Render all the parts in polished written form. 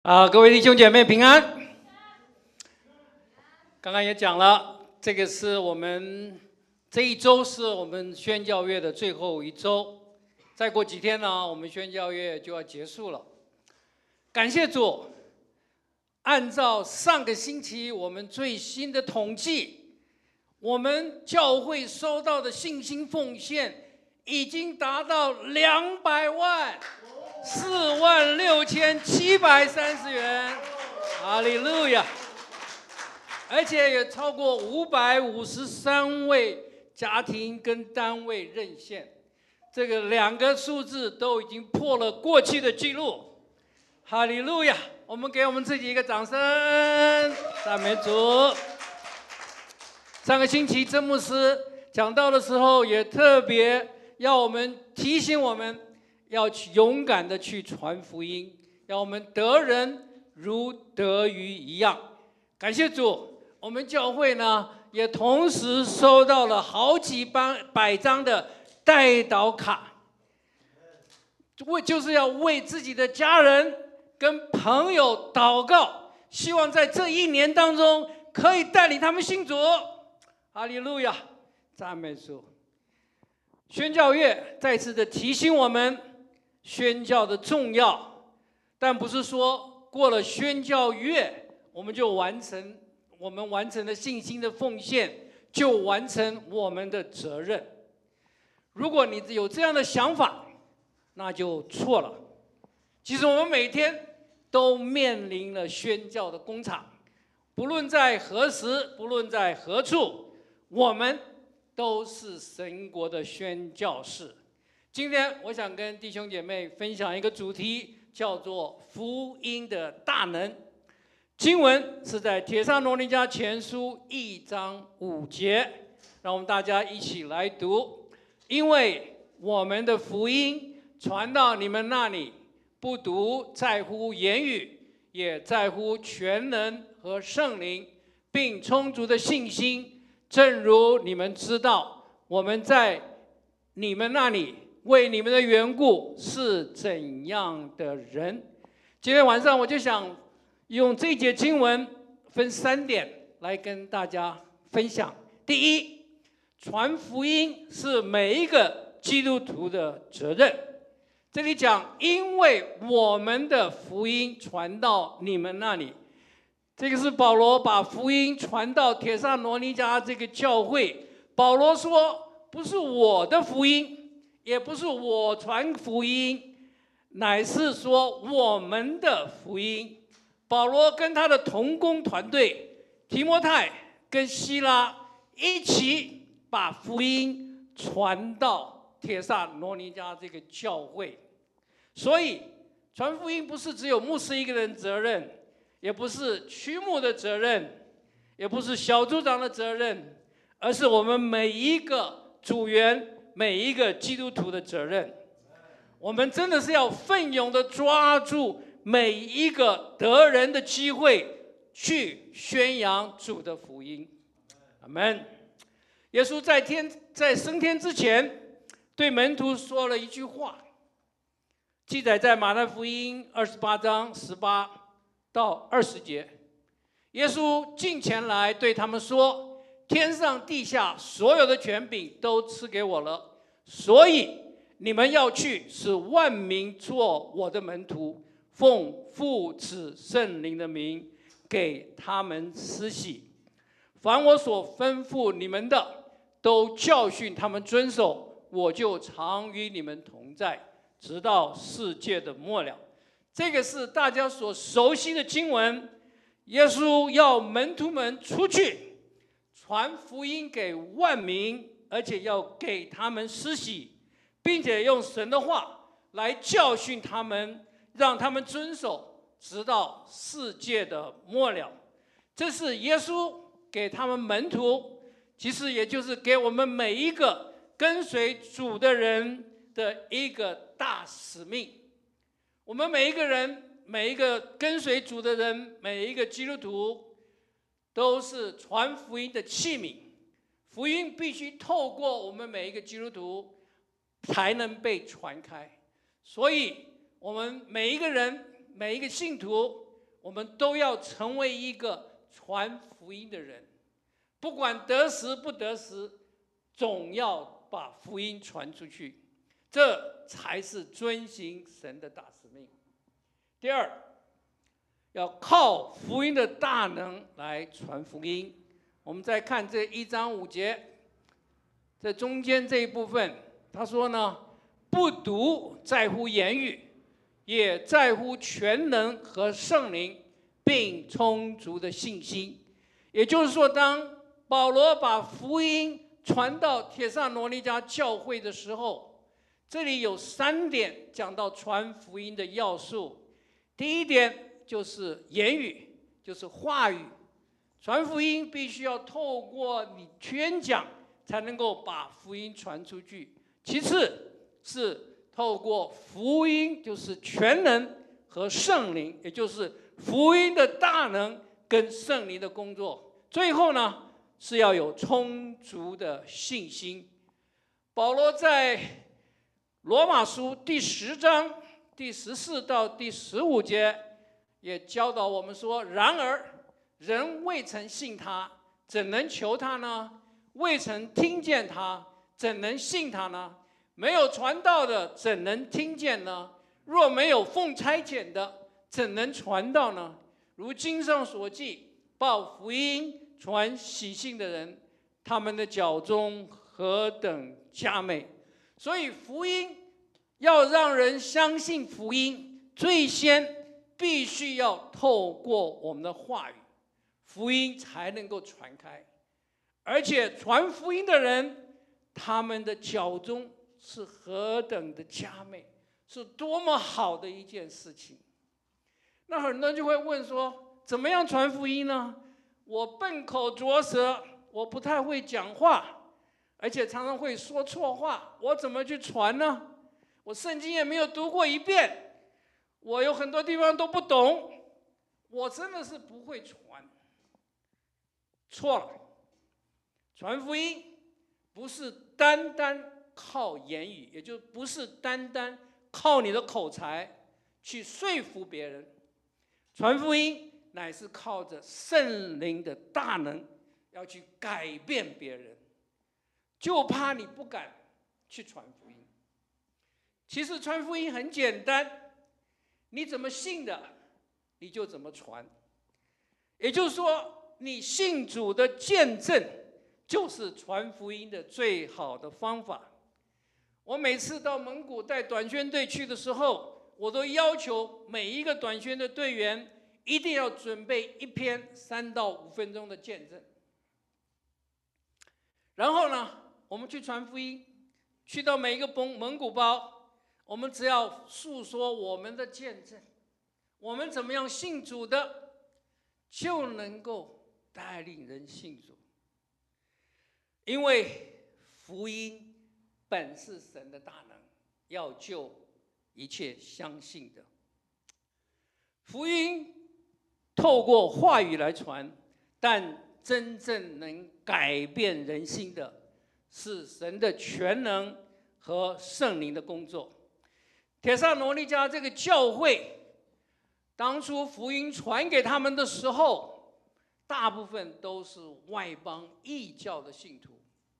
各位弟兄姐妹平安。刚刚也讲了，这个是我们这一周是我们宣教月的最后一周，再过几天呢，我们宣教月就要结束了。感谢主，按照上个星期我们最新的统计，我们教会收到的信心奉献已经达到200万。46730元，哈利路亚！而且也超过553位家庭跟单位认献，这个2个数字都已经破了过去的记录，哈利路亚！我们给我们自己一个掌声，赞美主。上个星期曾牧师讲到的时候，也特别要我们提醒我们。要去勇敢的去传福音，要我们得人如得鱼一样。感谢主，我们教会呢也同时收到了好几百张的代祷卡，就是要为自己的家人跟朋友祷告，希望在这1年当中可以带领他们信主。哈利路亚，赞美主。宣教月再次的提醒我们宣教的重要，但不是说过了宣教月我们就完成了信心的奉献，就完成我们的责任。如果你有这样的想法，那就错了。其实我们每天都面临了宣教的工厂，不论在何时，不论在何处，我们都是神国的宣教士。今天我想跟弟兄姐妹分享一个主题，叫做福音的大能。经文是在帖撒罗尼迦前书1章5节，让我们大家一起来读。因为我们的福音传到你们那里，不独在乎言语，也在乎全能和圣灵，并充足的信心。正如你们知道，我们在你们那里为你们的缘故是怎样的人。今天晚上我就想用这节经文分3点来跟大家分享。第一，传福音是每一个基督徒的责任。这里讲，因为我们的福音传到你们那里，这个是保罗把福音传到帖撒罗尼迦这个教会。保罗说，不是我的福音，也不是我传福音，乃是说我们的福音。保罗跟他的同工团队提摩太跟希拉一起把福音传到帖撒罗尼迦这个教会。所以传福音不是只有牧师一个人责任，也不是区牧的责任，也不是小组长的责任，而是我们每一个组员，每一个基督徒的责任。我们真的是要奋勇的抓住每一个得人的机会，去宣扬主的福音。阿们。耶稣在升天之前，对门徒说了一句话，记载在马太福音28章18到20节。耶稣近前来对他们说，天上地下所有的权柄都赐给我了，所以你们要去，使万民做我的门徒，奉父子圣灵的名给他们施洗。凡我所吩咐你们的，都教训他们遵守，我就常与你们同在，直到世界的末了。这个是大家所熟悉的经文。耶稣要门徒们出去传福音给万民，而且要给他们施洗，并且用神的话来教训他们，让他们遵守，直到世界的末了。这是耶稣给他们门徒，其实也就是给我们每一个跟随主的人的一个大使命。我们每一个人，每一个跟随主的人，每一个基督徒，都是传福音的器皿。福音必须透过我们每一个基督徒才能被传开。所以我们每一个人，每一个信徒我们都要成为一个传福音的人，不管得时不得时，总要把福音传出去，这才是遵行神的大使命。第二，要靠福音的大能来传福音。我们再看这1章5节，在中间这一部分，他说呢，不独在乎言语，也在乎全能和圣灵，并充足的信心。也就是说，当保罗把福音传到帖撒罗尼迦教会的时候，这里有3点讲到传福音的要素。第一点就是言语，就是话语。传福音必须要透过你宣讲，才能够把福音传出去。其次是透过福音，就是全能和圣灵，也就是福音的大能跟圣灵的工作。最后呢，是要有充足的信心。保罗在罗马书第10章第14到第15节也教导我们说，然而人未曾信他，怎能求他呢？未曾听见他，怎能信他呢？没有传道的，怎能听见呢？若没有奉差遣的，怎能传道呢？如经上所记，报福音传喜信的人，他们的脚中何等佳美！所以福音要让人相信福音，最先必须要透过我们的话语，福音才能够传开。而且传福音的人，他们的脚中是何等的佳美，是多么好的一件事情。那很多人就会问说，怎么样传福音呢？我笨口拙舌，我不太会讲话，而且常常会说错话，我怎么去传呢？我圣经也没有读过一遍，我有很多地方都不懂，我真的是不会传。错了，传福音不是单单靠言语，也就不是单单靠你的口才去说服别人。传福音乃是靠着圣灵的大能，要去改变别人，就怕你不敢去传福音。其实传福音很简单，你怎么信的，你就怎么传。也就是说，你信主的见证，就是传福音的最好的方法。我每次到蒙古带短宣队去的时候，我都要求每一个短宣的队员一定要准备一篇3到5分钟的见证。然后呢，我们去传福音，去到每一个蒙古包，我们只要诉说我们的见证，我们怎么样信主的，就能够带领人信主。因为福音本是神的大能，要救一切相信的。福音透过话语来传，但真正能改变人心的是神的全能和圣灵的工作。帖撒罗尼迦这个教会，当初福音传给他们的时候，大部分都是外邦异教的信徒。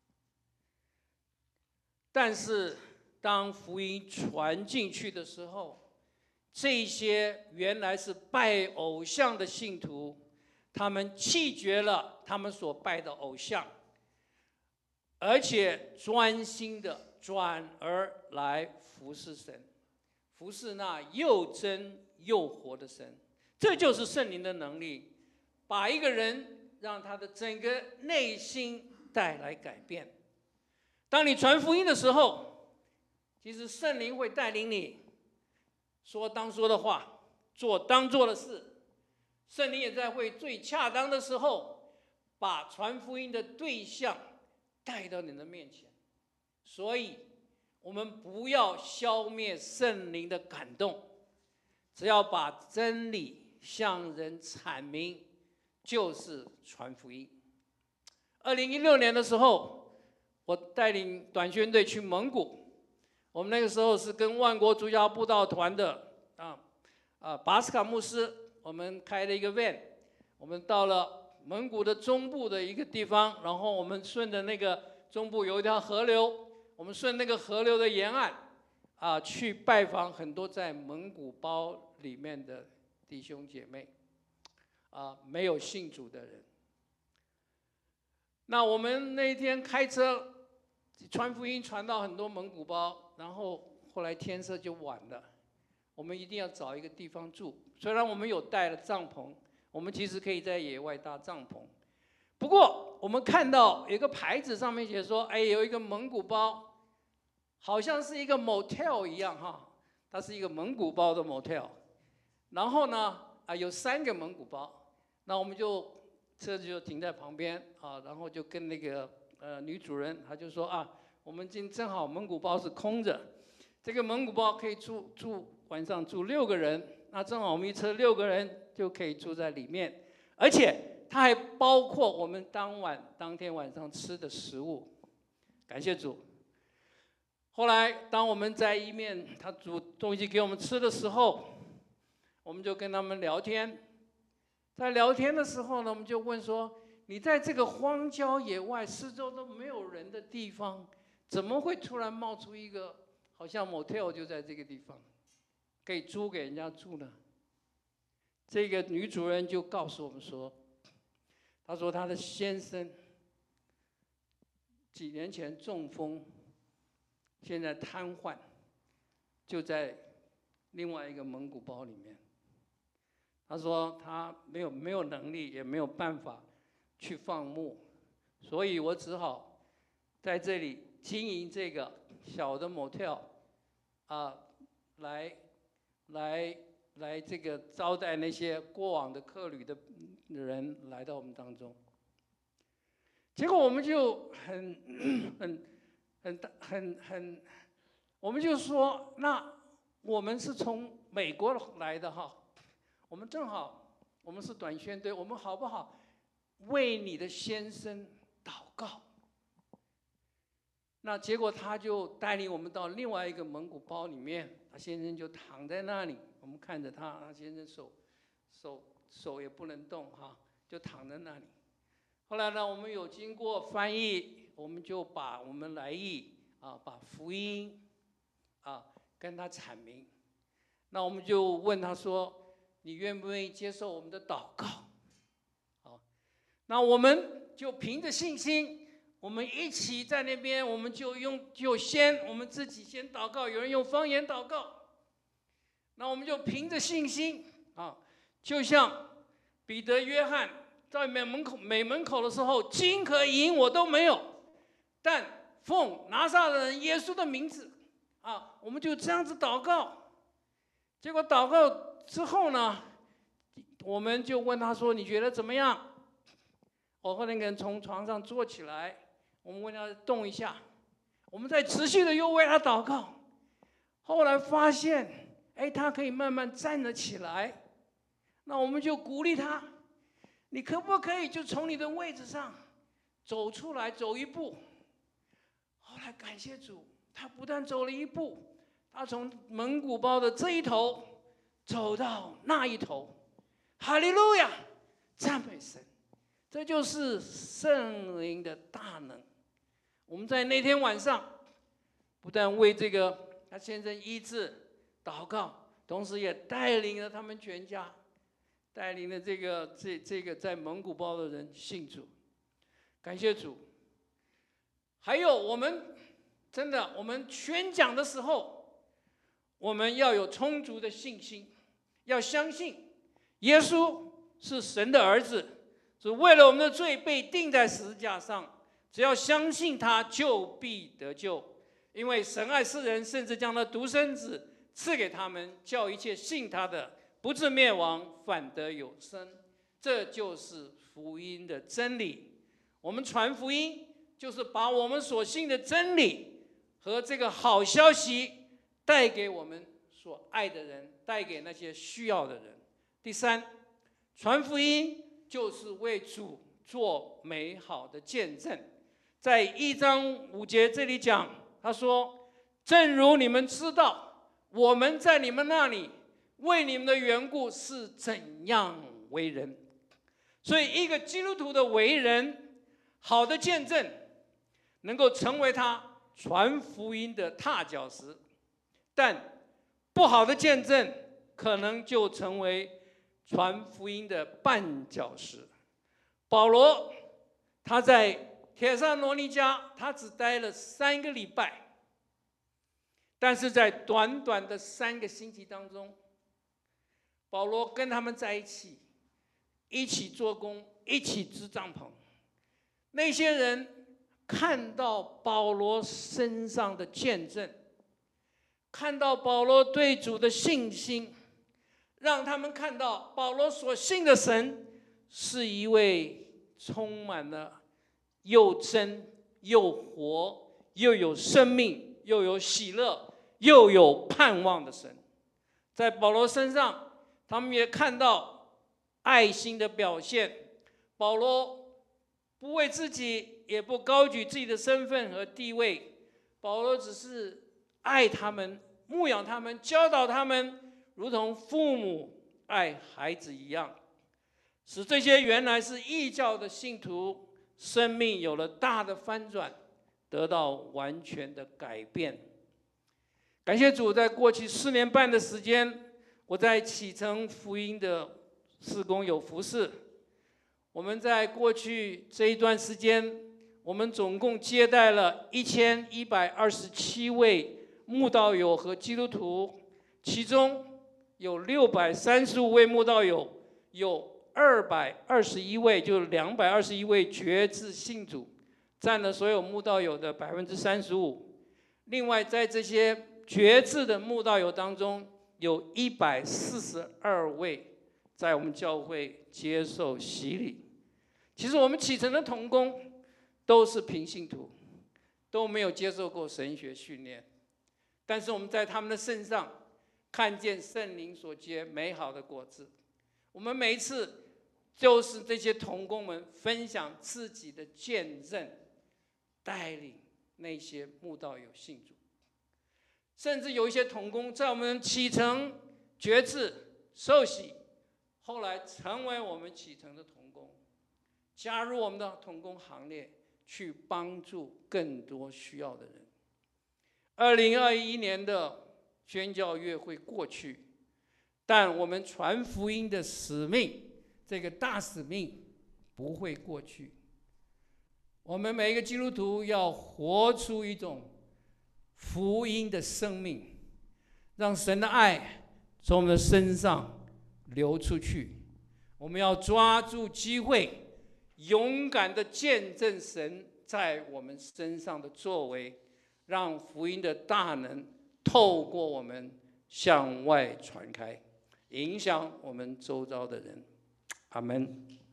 但是当福音传进去的时候，这些原来是拜偶像的信徒，他们弃绝了他们所拜的偶像，而且专心的转而来服侍神，服侍那又真又活的神。这就是圣灵的能力，把一个人让他的整个内心带来改变。当你传福音的时候，其实圣灵会带领你说当说的话，做当做的事。圣灵也在会最恰当的时候，把传福音的对象带到你的面前。所以我们不要消灭圣灵的感动，只要把真理向人阐明，就是传福音。2016年的时候，我带领短宣队去蒙古，我们那个时候是跟万国主教布道团的巴斯卡牧师我们开了一个 van， 我们到了蒙古的中部的一个地方，然后我们顺着那个中部有一条河流，我们顺那个河流的沿岸，去拜访很多在蒙古包里面的弟兄姐妹，没有信主的人。那我们那一天开车传福音，传到很多蒙古包，然后后来天色就晚了，我们一定要找一个地方住。虽然我们有带了帐篷，我们其实可以在野外搭帐篷。不过我们看到有一个牌子上面写说，哎，有一个蒙古包，好像是一个 motel 一样哈，它是一个蒙古包的 motel。然后呢，有3个蒙古包，那我们车子就停在旁边然后就跟那个女主人，她就说我们正好蒙古包是空着，这个蒙古包可以晚上住6个人，那正好我们一车6个人就可以住在里面，而且它还包括我们当天晚上吃的食物，感谢主。后来当我们在一面他煮东西给我们吃的时候，我们就跟他们聊天。在聊天的时候呢，我们就问说，你在这个荒郊野外四周都没有人的地方，怎么会突然冒出一个好像 motel 就在这个地方可以租给人家住呢？这个女主人就告诉我们说，她说她的先生几年前中风，现在瘫痪，就在另外一个蒙古包里面。他说他没有能力，也没有办法去放牧，所以我只好在这里经营这个小的 motel，来这个招待那些过往的客旅的人来到我们当中。结果我们就我们就说，那我们是从美国来的哈。我们正好，我们是短宣队，我们好不好为你的先生祷告？那结果他就带领我们到另外一个蒙古包里面，他先生就躺在那里，我们看着他先生手也不能动哈，就躺在那里。后来呢，我们有经过翻译，我们就把我们来意把福音跟他阐明。那我们就问他说，你愿不愿意接受我们的祷告？那我们就凭着信心，我们一起在那边，我们我们自己先祷告，有人用方言祷告。那我们就凭着信心就像彼得、约翰在美门口的时候，金和银我都没有，但奉拿撒勒人耶稣的名字我们就这样子祷告。结果祷告之后呢，我们就问他说，你觉得怎么样？后来那个人从床上坐起来，我们问他动一下，我们再持续的又为他祷告。后来发现他可以慢慢站了起来。那我们就鼓励他，你可不可以就从你的位置上走出来，走一步？后来感谢主，他不但走了一步，他从蒙古包的这一头走到那一头。哈利路亚，赞美神！这就是圣灵的大能。我们在那天晚上不但为这个他先生医治祷告，同时也带领了他们全家，带领了这个在蒙古包的人信主。感谢主！还有我们真的，我们宣讲的时候，我们要有充足的信心，要相信耶稣是神的儿子，是为了我们的罪被钉在十字架上，只要相信他，就必得救。因为神爱世人，甚至将他独生子赐给他们，叫一切信他的不至灭亡，反得有生。这就是福音的真理。我们传福音，就是把我们所信的真理和这个好消息带给我们所爱的人，带给那些需要的人。第三，传福音就是为主做美好的见证。在1章5节这里讲，他说：正如你们知道，我们在你们那里为你们的缘故是怎样为人。所以，一个基督徒的为人，好的见证，能够成为他传福音的踏脚石；但不好的见证，可能就成为传福音的绊脚石。保罗他在帖撒罗尼迦，他只待了3个礼拜，但是在短短的3个星期当中，保罗跟他们在一起，一起做工，一起支帐篷。那些人看到保罗身上的见证，看到保罗对主的信心，让他们看到保罗所信的神是一位充满了又真又活又有生命又有喜乐又有盼望的神。在保罗身上，他们也看到爱心的表现。保罗不为自己，也不高举自己的身份和地位，保罗只是爱他们，牧养他们，教导他们，如同父母爱孩子一样，使这些原来是异教的信徒生命有了大的翻转，得到完全的改变。感谢主，在过去4年半的时间，我在启程福音的事工有服侍。我们在过去这一段时间，我们总共接待了1127位慕道友和基督徒，其中有635位慕道友，有221位，就221位决志信主，占了所有慕道友的35%。另外，在这些决志的慕道友当中，有142位在我们教会接受洗礼。其实我们启程的同工都是平信徒，都没有接受过神学训练，但是我们在他们的身上看见圣灵所结美好的果子。我们每一次就是这些同工们分享自己的见证，带领那些慕道友信主。甚至有一些同工在我们启程决志受洗，后来成为我们启程的同工，加入我们的同工行列，去帮助更多需要的人。2021年的宣教月会过去，但我们传福音的使命，这个大使命不会过去。我们每一个基督徒要活出一种福音的生命，让神的爱从我们的身上流出去。我们要抓住机会，勇敢地见证神在我们身上的作为，让福音的大能透过我们向外传开，影响我们周遭的人。阿们。